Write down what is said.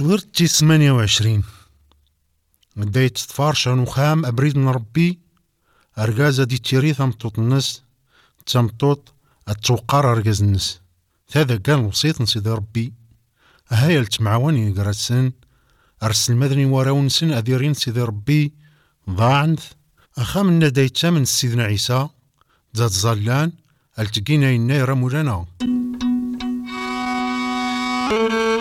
تصوير تي 28 بداية تفارشان وخام أبريد من ربي أرقازة دي تيري ثمطوط الناس تمطوط التوقار أرقاز الناس هذا كان وصيت نسيدي ربي هاي التمعواني يقرسن أرسل المدني وراونسن أديرين سيدي ربي ضاعنث أخا من دايتا من سيدنا عيسى ذات زالان التقينا ينا يرى مولانا